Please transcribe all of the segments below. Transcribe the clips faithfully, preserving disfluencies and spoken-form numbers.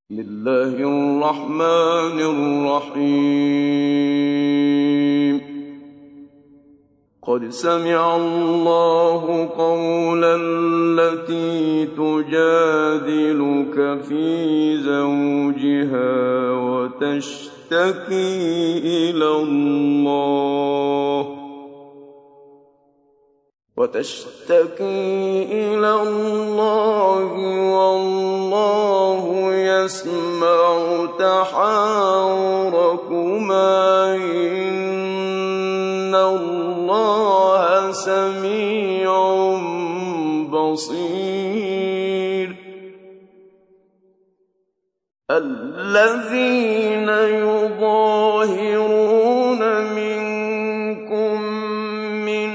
بسم الله الرحمن الرحيم قد سمع الله قول التي تجادلك في زوجها وتشتكي إلى الله وتشتكي إلى الله والله يسمع تحاوركما إن الله سميع بصير الذين يظاهرون منكم من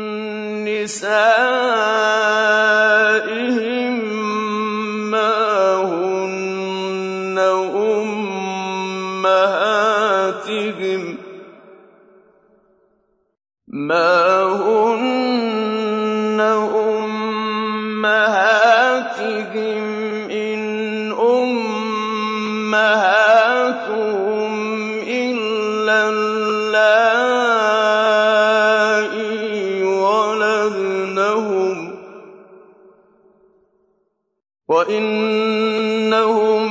نسائهم ما هن أمهاتهم ما هن أمهاتهم إن أمهاتهم إلا اللائي ولدنهم وإنهم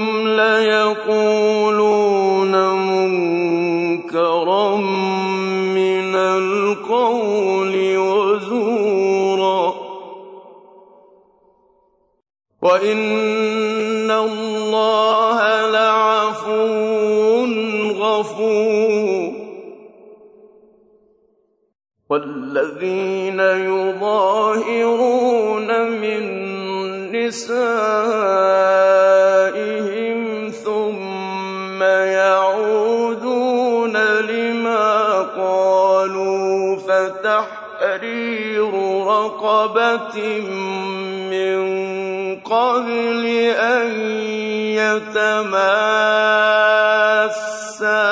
ليقولون منكرا من القول وزورا وإن الله لعفو غفور والذين يظاهرون من نسائهم ثم يعودون لما قالوا فتحرير رقبة من قبل أن يتماسا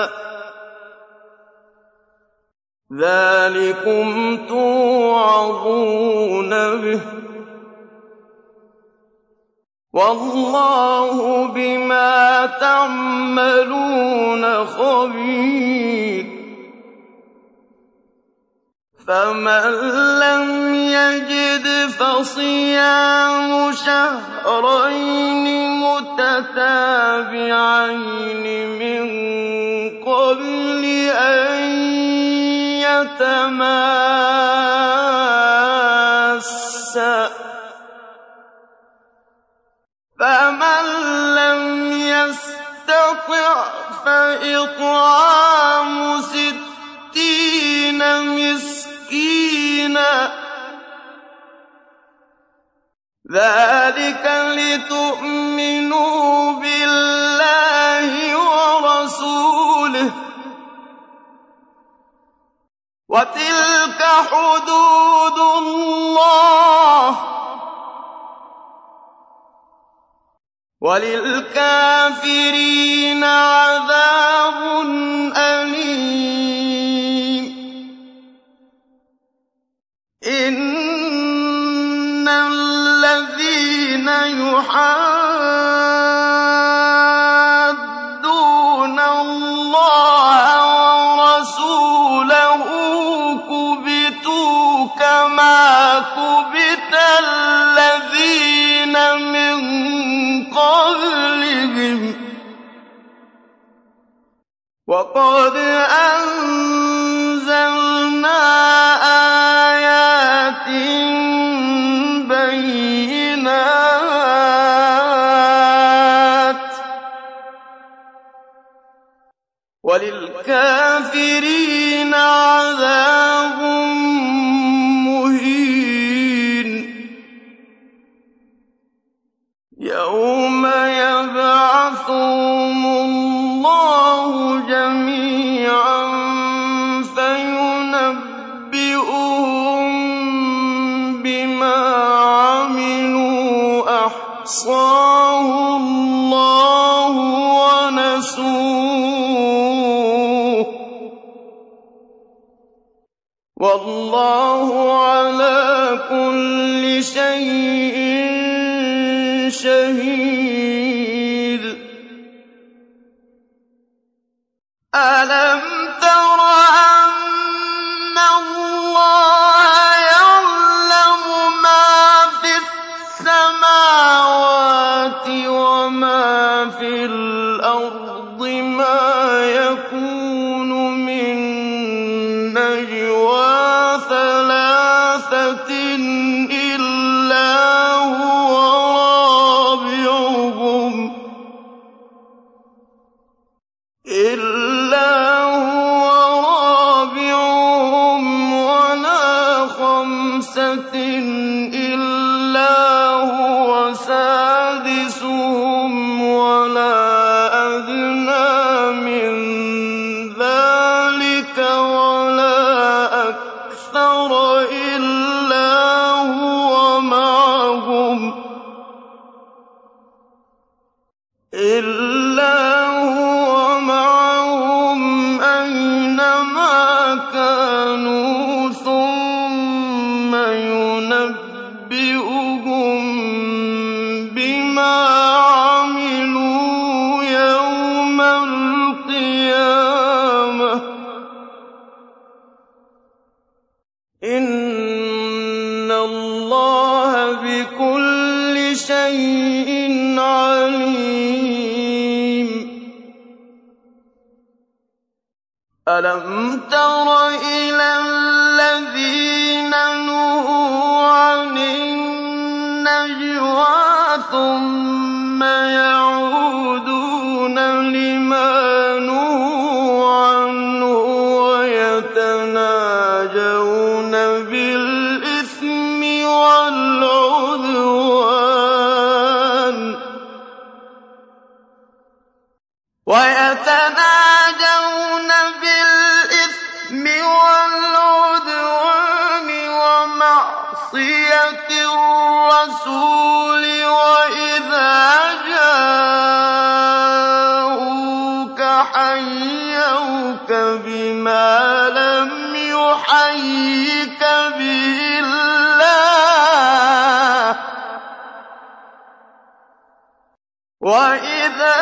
ذلكم توعظون به والله بما تعملون خبير فمن لم يجد فصيام شهرين متتابعين من قبل أن يتماسا فمن لم يستطع فإطعام ستين مسكينا ذلك لتؤمنوا بالله ورسوله وتلك حدود الله وللكافرين عذاب أليم إن الذين يحادون الله ورسوله كبتوا كما كبت الذين من قبلهم وقد أنزلنا آيات بينات وللكافرين عذاب مهين يوم يبعثهم الله جميعا فينبئهم بما عملوا أحصاه الله ونسوه والله على كل شيء شهيد وما في الأرض ما يكون من نجوى ثلاثة إلا هو رابعهم إلا هو رابعهم ولا خمسة إلا هو سادسهم ولا أدنى من ذلك ولا أكثر إلا هو معهم إلا هو معهم أينما كانوا ثم ينبئهم بما عملوا يوم القيامة إن الله بكل شيء عليم ألم تر إلى الذين نهوا عن النجوى ثم يعودون لما نهوا عنه ويتناجون بالإثم والعدوان ويتناجون بالإثم والعدوان ومعصية الرسول وإذا جاءوك حيوك بما لم يحيك به الله وإذا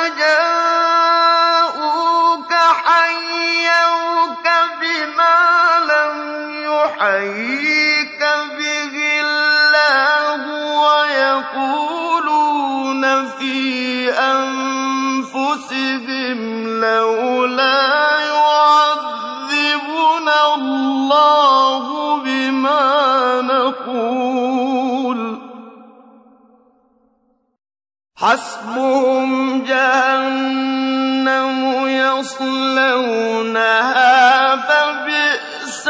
جاءوك حيوك بما لم يحيك به الله ويقولون في أنفسهم لولا يعذبنا الله بما نقول حسبهم جهنم يصلونها فبئس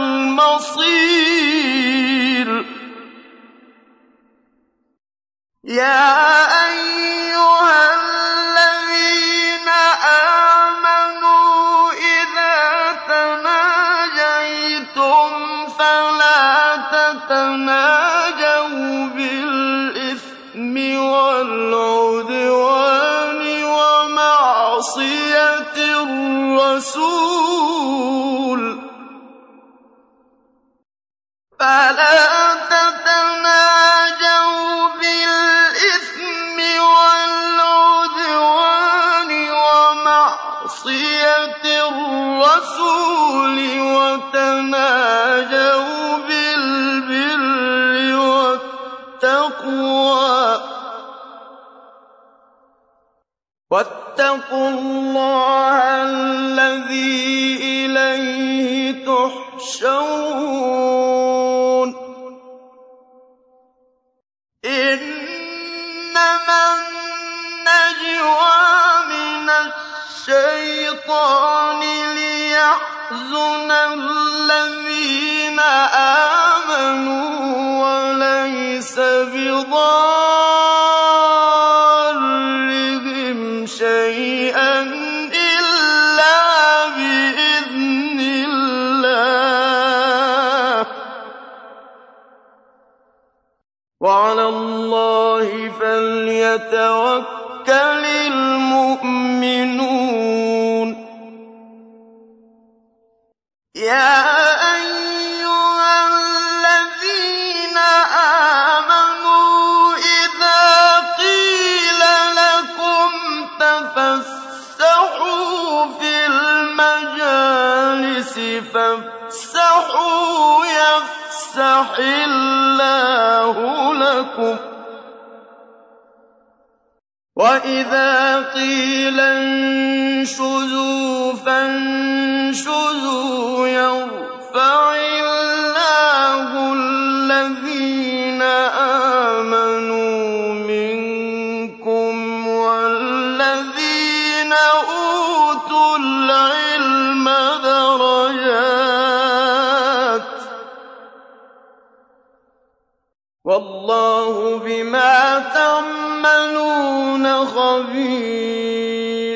المصير يا أيها الذين آمنوا إذا تناجيتم فلا تتناجوا بالإثم والعدوان ومعصية الرسول فلا تتناجوا بالإثم والعدوان ومعصية الرسول وتناجوا بالبر والتقوى واتقوا الله الذي إليه تحشرون إنما النجوى من الشيطان ليحزن الذين آمنوا وليس بضارهم شيئا إلا بإذن الله وعلى الله فليتوكل المؤمنون يا أيها الذين آمنوا إذا قيل لكم تفسحوا في المجالس فافسحوا يفسح الله لكم وَإِذَا قِيلَ انشُزُوا فَانشُزُوا يَرْفَعِ اللَّهُ الَّذِينَ آمَنُوا مِنكُمْ وَالَّذِينَ أُوتُوا الْعِلْمَ دَرَجَاتٍ ۚ وَاللَّهُ بِمَا تَعْمَلُونَ خَبِيرٌ.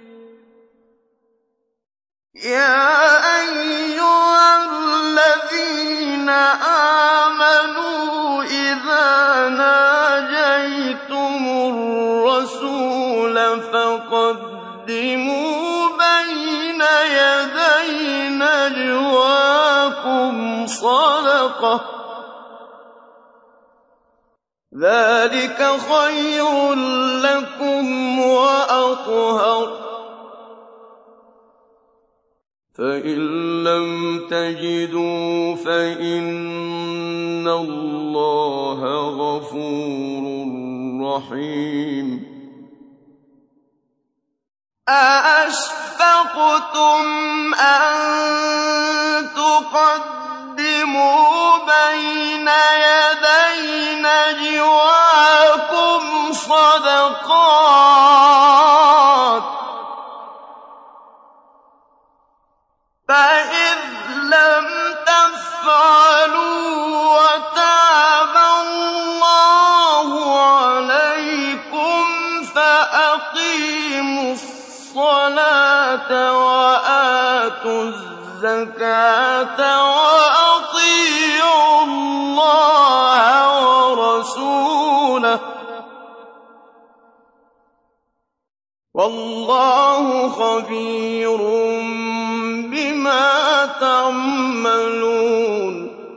يَا أَيُّهَا الَّذِينَ آمَنُوا إِذَا نَاجَيْتُمُ الرَّسُولَ فَقَدِّمُوا بَيْنَ يَدَيْ نَجْوَاكُمْ صَدَقَةً ۚ ذَٰلِكَ خَيْرٌ لَّكُمْ وَأَطْهَرُ ۚ فَإِن لَّمْ تَجِدُوا فَإِنَّ اللَّهَ غَفُورٌ رَّحِيمٌ. أَأَشْفَقْتُمْ أَن تُقَدِّمُوا بَيْنَ يَدَيْ نَجْوَاكُمْ صَدَقَاتٍ ۚ فَإِذْ لَمْ تَفْعَلُوا وَتَابَ اللَّهُ عَلَيْكُمْ فَأَقِيمُوا الصَّلَاةَ وَآتُوا الزَّكَاةَ وَأَطِيعُوا اللَّهَ وَرَسُولَهُ ۚ وَاللَّهُ خَبِيرٌ بِمَا تَعْمَلُونَ.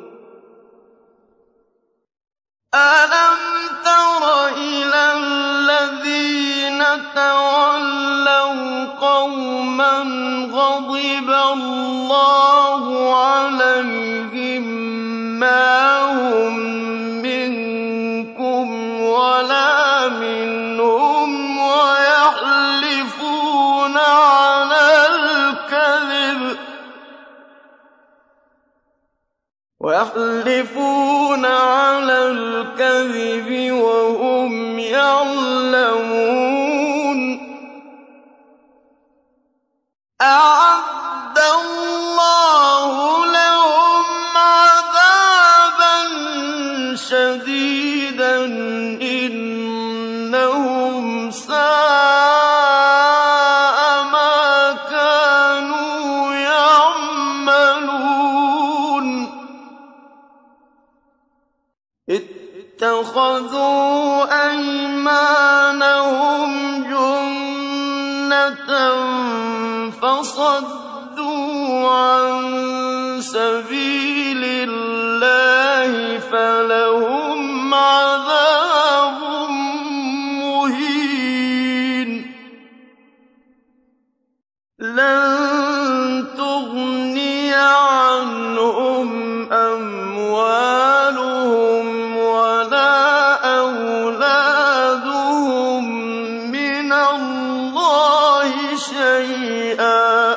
أَلَمْ تَرَ إِلَى الَّذِينَ تَوَلَّوْا قَوْمًا غَضِبَ اللَّهُ عَلَيْهِم مَّا هُم مِّنكُمْ وَلَا مِنْهُمْ وَيَحْلِفُونَ عَلَى الْكَذِبِ وَيَحْلِفُونَ عَلَى الْكَذِبِ وَهُمْ يَعْلَمُونَ. أَعَدَّ اللَّهُ لَهُمْ عَذَابًا شَدِيدًا إِنَّهُمْ سَاءَ مَا كَانُوا يَعْمَلُونَ. اتَّخَذُوا أَيْمَانَهُمْ جُنَّةً فَصَدُّوا عَن سَبِيلِ اللَّهِ فَلَهُمْ عَذَابٌ مُّهِينٌ. لَّن تُغْنِيَ عَنْهُمْ أَمْوَالُهُمْ وَلَا أَوْلَادُهُم مِّنَ اللَّهِ شَيْئًا ۖ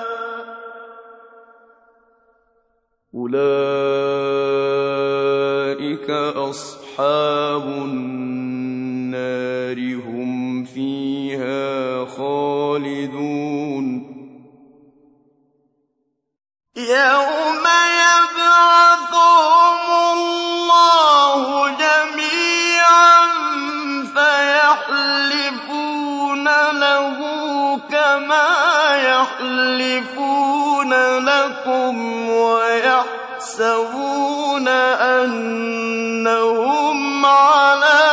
أُولَٰئِكَ أَصْحَابُ النَّارِ ۖ هُمْ فِيهَا خَالِدُونَ. يَوْمَ يَبْعَثُهُمُ اللَّهُ جَمِيعًا فَيَحْلِفُونَ لَهُ كَمَا يَحْلِفُونَ لَكُمْ وَيَحْسَبُونَ أَنَّهُمْ عَلَىٰ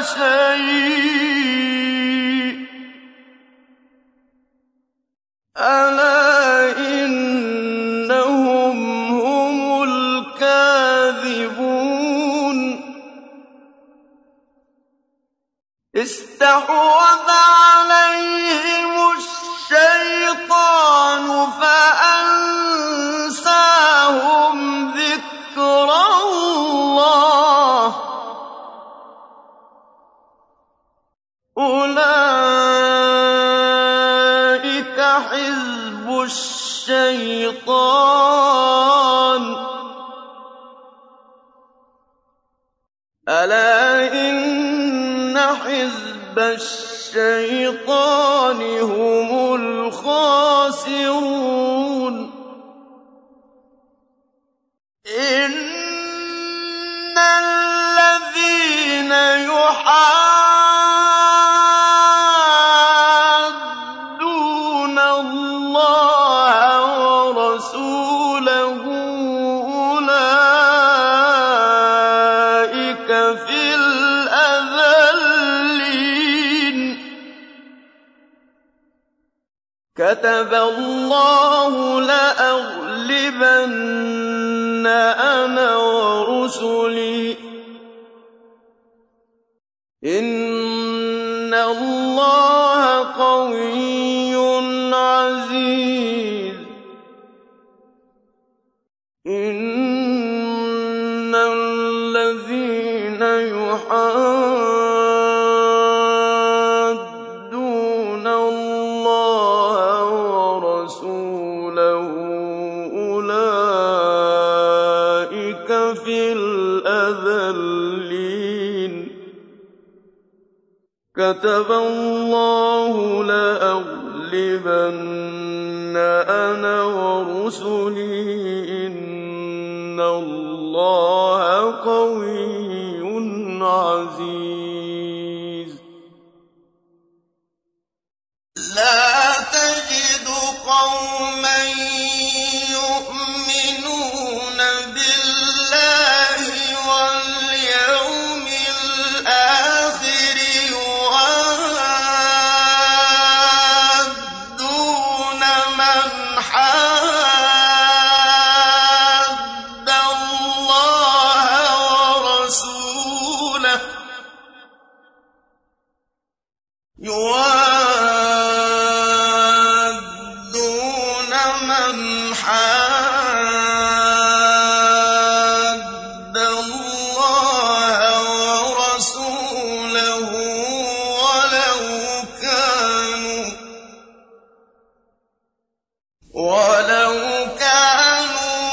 شَيْءٍ ۚ أَلَا إِنَّهُمْ هُمُ الْكَاذِبُونَ. اسْتَحْوَذَ عَلَيْهِمُ الشَّيْطَانُ فَأَنسَاهُمْ ذِكْرَ ذِكْرَ اللَّهِ، الشَّيْطَانِ هُمُ الْخَاسِرُونَ إِنَّ الَّذِينَ يُحَادُّونَ اللَّهَ وَرَسُولَهُ أُولَٰئِكَ فِي الْأَذَلِّينَ كَتَبَ اللَّهُ لَأَغْلِبَنَّ أَنَا وَرُسُلِي ۚ إِنَّ اللَّهَ قَوِيٌّ عَزِيزٌ إِنَّ الَّذِينَ يُحَادُّونَ اللَّهَ وَرَسُولَهُ أُولَٰئِكَ فِي الْأَذَلِّينَ كَتَبَ اللَّهُ لَأَغْلِبَنَّ أَنَا وَرُسُلِي ۚ إِنَّ اللَّهَ قَوِيٌّ عَزِيزٌ لَا تَجِدُ قَوْمًا يُؤْمِنُونَ بِاللَّهِ وَالْيَوْمِ الْآخِرِ يُوَادُّونَ مَنْ حَادَّ اللَّهَ وَرَسُولَهُ يُوَادُّونَ مَنْ حَادَّ اللَّهَ وَرَسُولَهُ وَلَوْ كَانُوا وَلَوْ كَانُوا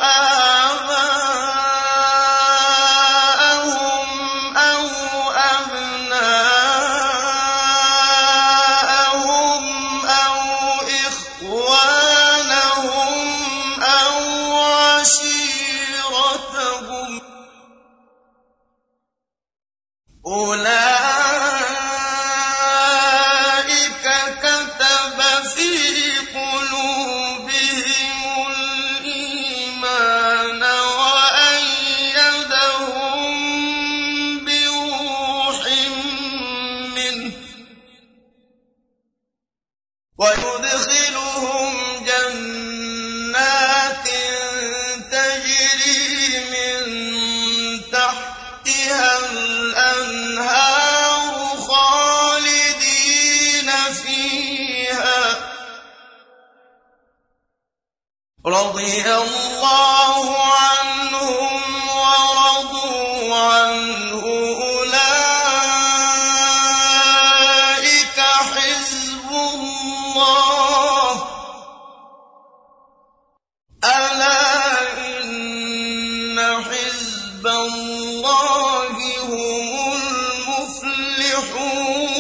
آبَاءَهُمْ أَوْ أَبْنَاءَهُمْ أَوْ إِخْوَانَهُمْ أَوْ عَشِيرَتَهُمْ ۚ أُولَٰئِكَ كَتَبَ فِي قُلُوبِهِمُ الْإِيمَانَ وَأَيَّدَهُم بِرُوحٍ مِّنْهُ ۖ وَيُدْخِلُهُمْ جَنَّاتٍ تَجْرِي مِن تَحْتِهَا الْأَنْهَارُ خَالِدِينَ فِيهَا ۚ رَضِيَ اللَّهُ عَنْهُمْ وَرَضُوا عَنْهُ ۚ أُولَٰئِكَ حِزْبُ اللَّهِ ۚ أَلَا إِنَّ حِزْبَ اللَّهِ هُمُ الْمُفْلِحُونَ